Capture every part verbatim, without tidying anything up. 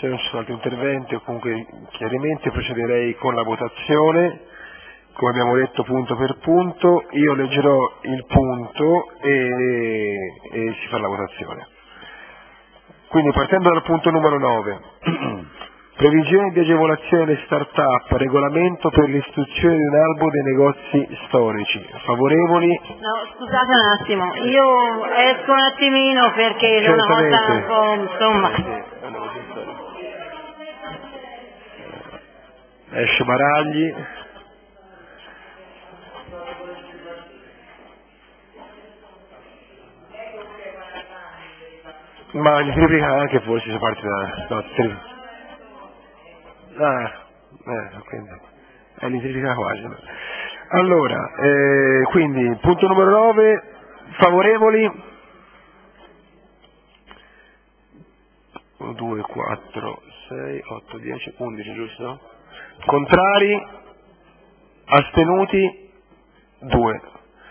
Se non ci sono altri interventi o comunque chiarimenti, procederei con la votazione, come abbiamo detto punto per punto. Io leggerò il punto e, e si fa la votazione. Quindi partendo dal punto numero nove, previsioni di agevolazione delle start-up, regolamento per l'istituzione di un albo dei negozi storici. Favorevoli? No, scusate un attimo, io esco un attimino perché è una cosa un po', insomma... Esce Baragli. Ma in triplica anche forse se parte da... no, tri... ah, eh, quindi è l'triplica quasi. Allora, eh, quindi punto numero nove, favorevoli? uno, due, quattro, sei, otto, dieci, undici, giusto? Contrari? Astenuti? due.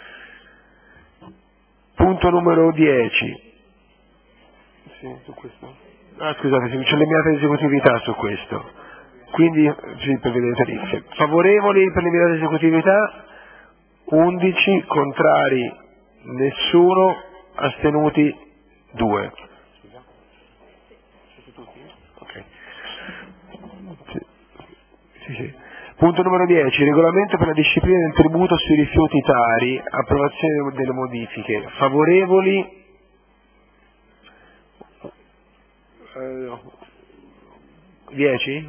Punto numero dieci. Sì, su questo. Ah, scusate, c'è l'imminente esecutività su questo. Quindi sì, per vedere le tariffe. Favorevoli per l'imminente esecutività? undici, contrari nessuno, astenuti due. Ok. Sì. Sì, sì. Punto numero dieci, regolamento per la disciplina del tributo sui rifiuti tari, approvazione delle modifiche. Favorevoli? dieci?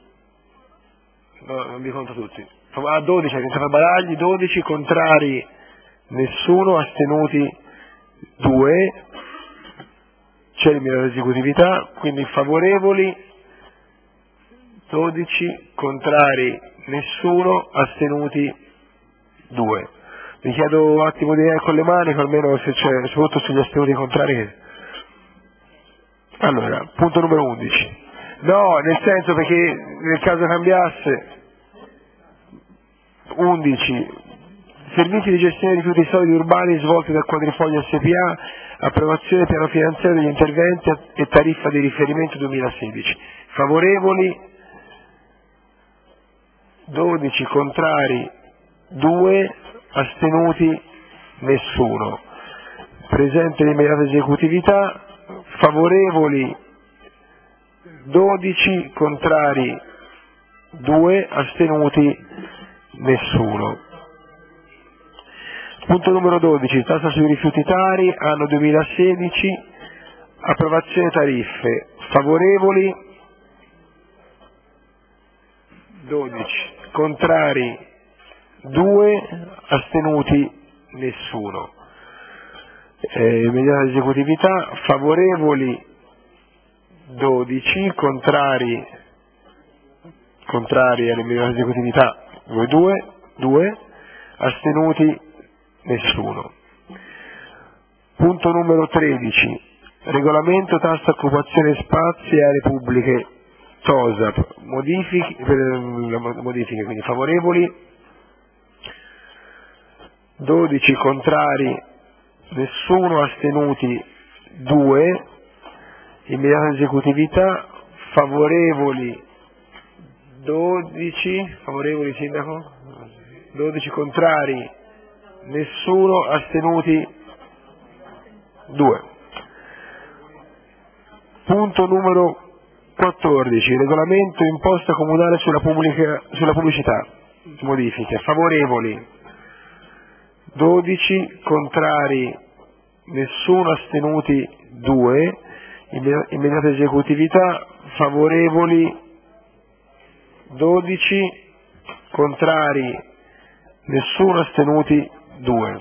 No, non vi conto tutti. Ah, dodici, Baragli, dodici, contrari nessuno, astenuti due. C'è l'imminente esecutività, quindi favorevoli dodici, contrari nessuno, astenuti due. Vi chiedo un attimo di con le mani, almeno se c'è, soprattutto sugli astenuti contrari. Allora, punto numero undici. No, nel senso perché nel caso cambiasse, undici, servizi di gestione dei rifiuti solidi urbani svolti dal Quadrifoglio S P A, approvazione piano finanziario degli interventi e tariffa di riferimento duemilasedici. Favorevoli? dodici, contrari due, astenuti nessuno. Presente l'immediata esecutività, favorevoli dodici, contrari due, astenuti nessuno. Punto numero dodici, tassa sui rifiuti tari, anno duemilasedici, approvazione tariffe, favorevoli dodici, contrari due, astenuti nessuno. Eh, immediata esecutività, favorevoli dodici, contrari contrari all'immediata esecutività due, due, astenuti nessuno. Punto numero tredici, regolamento tassa occupazione spazi e aree pubbliche TOSAP, modifiche, per le modifiche, quindi favorevoli dodici, contrari nessuno, astenuti due. Immediata esecutività, favorevoli dodici, favorevoli sindaco? dodici, contrari nessuno, astenuti due. Punto numero quattordici, regolamento imposta comunale sulla, pubblica, sulla pubblicità, modifiche, favorevoli dodici, contrari nessuno, astenuti due. Immediata esecutività, favorevoli dodici, contrari nessuno, astenuti due.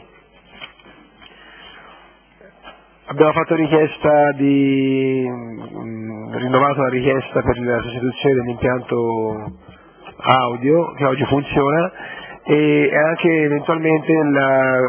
Abbiamo fatto richiesta di mh, rinnovato la richiesta per la sostituzione dell'impianto audio che oggi funziona e anche eventualmente la,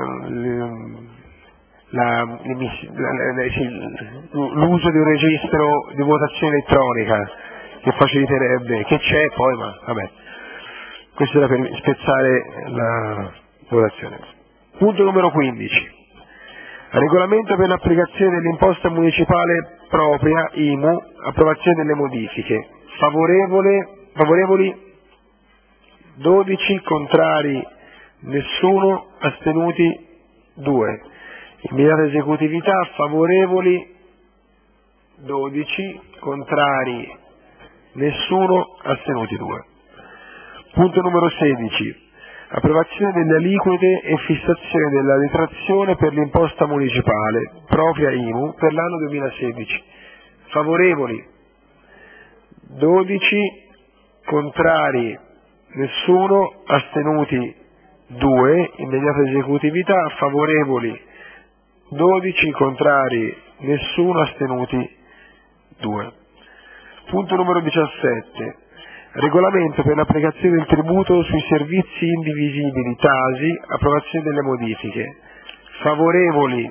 la, la, sì, l'uso di un registro di votazione elettronica che faciliterebbe, che c'è poi, ma vabbè, questo era per spezzare la votazione. Punto numero quindici. Regolamento per l'applicazione dell'imposta municipale propria, I M U, approvazione delle modifiche. Favorevole, favorevoli dodici, contrari nessuno, astenuti due. Immediata esecutività, favorevoli dodici, contrari nessuno, astenuti due. Punto numero sedici. Approvazione delle aliquote e fissazione della detrazione per l'imposta municipale propria I M U per l'anno duemilasedici. Favorevoli dodici, contrari nessuno, astenuti due. Immediata esecutività, favorevoli dodici, contrari nessuno, astenuti due. Punto numero diciassette. Regolamento per l'applicazione del tributo sui servizi indivisibili T A S I, approvazione delle modifiche. Favorevoli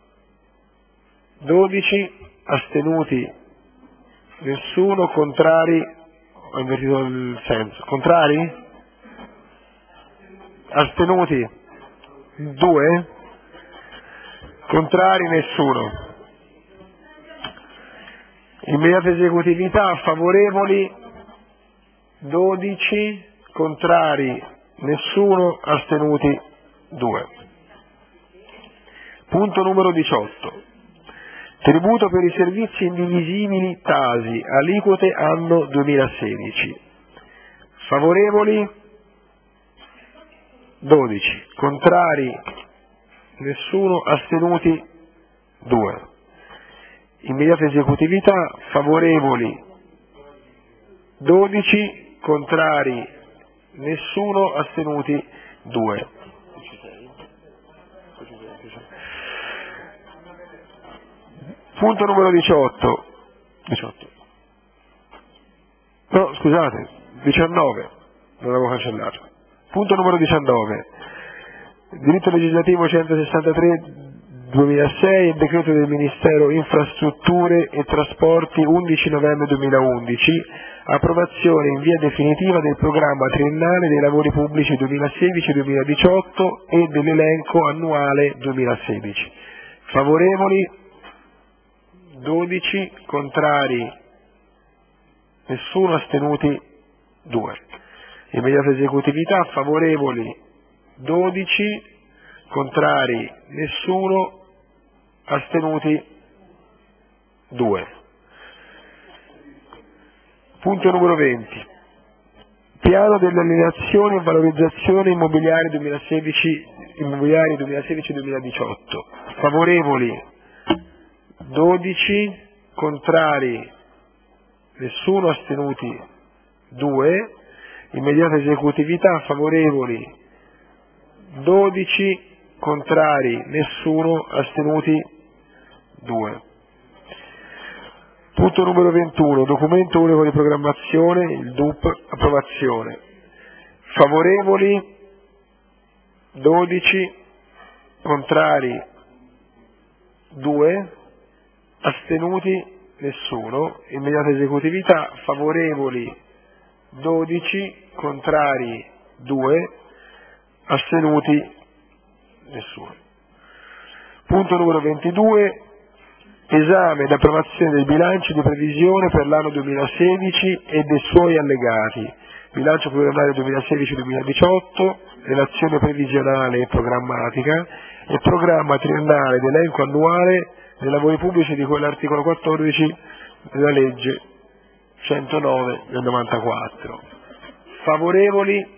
dodici, astenuti nessuno, contrari, ho invertito il senso, contrari? Astenuti due, contrari nessuno. Immediata esecutività, favorevoli dodici, contrari nessuno, astenuti due. Punto numero diciotto. Tributo per i servizi indivisibili T A S I, aliquote anno duemilasedici. Favorevoli dodici, contrari nessuno, astenuti due. Immediata esecutività, favorevoli dodici, contrari nessuno, astenuti due. Punto numero diciotto. diciotto. No, scusate, diciannove, non l'avevo cancellato. Punto numero diciannove. Diritto legislativo centosessantatré duemilasei e decreto del Ministero Infrastrutture e Trasporti undici novembre duemilaundici, approvazione in via definitiva del programma triennale dei lavori pubblici duemilasedici duemiladiciotto e dell'elenco annuale duemilasedici. Favorevoli dodici, contrari nessuno, astenuti due. Immediata esecutività, favorevoli dodici, contrari nessuno, astenuti due. Punto numero venti. Piano delle alienazioni e valorizzazione immobiliare duemilasedici immobiliari duemilasedici duemiladiciotto. Favorevoli dodici, contrari nessuno, astenuti due. Immediata esecutività, favorevoli dodici, contrari nessuno, astenuti due. Punto numero ventuno. Documento unico di programmazione, il D U P, approvazione. Favorevoli dodici, contrari due, astenuti nessuno. Immediata esecutività, favorevoli dodici, contrari due, astenuti nessuno. Punto numero ventidue. Esame ed approvazione del bilancio di previsione per l'anno duemilasedici e dei suoi allegati. Bilancio pluriennale duemilasedici duemiladiciotto, relazione previsionale e programmatica e programma triennale d'elenco annuale dei lavori pubblici di cui all'articolo quattordici della legge centonove del novantaquattro. Favorevoli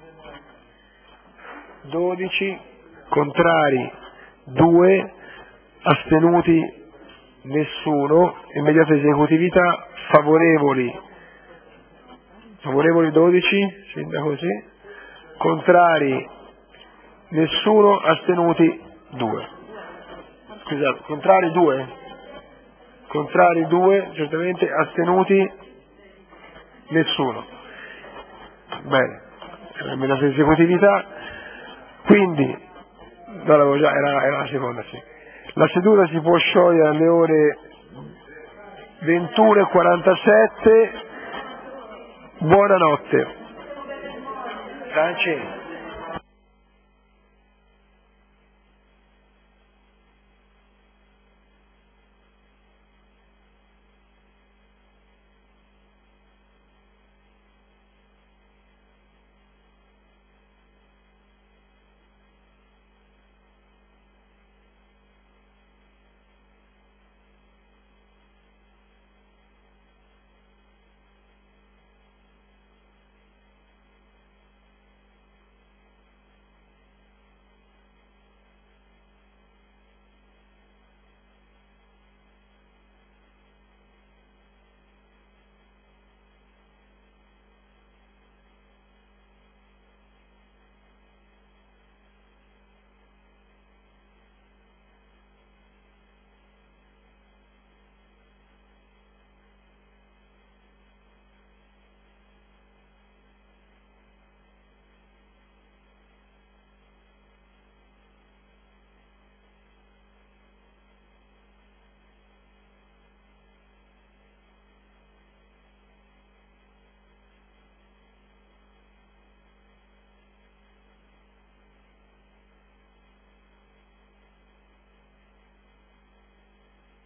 dodici, contrari due, astenuti nessuno. Immediata esecutività, favorevoli favorevoli dodici, sindaco sì, contrari nessuno, astenuti due. Scusate, contrari due? Contrari due, certamente, astenuti nessuno. Bene, immediata esecutività, quindi, no, l'avevo già, era, era la seconda, sì. La seduta si può sciogliere alle ore ventuno e quarantasette. Buonanotte. Franci.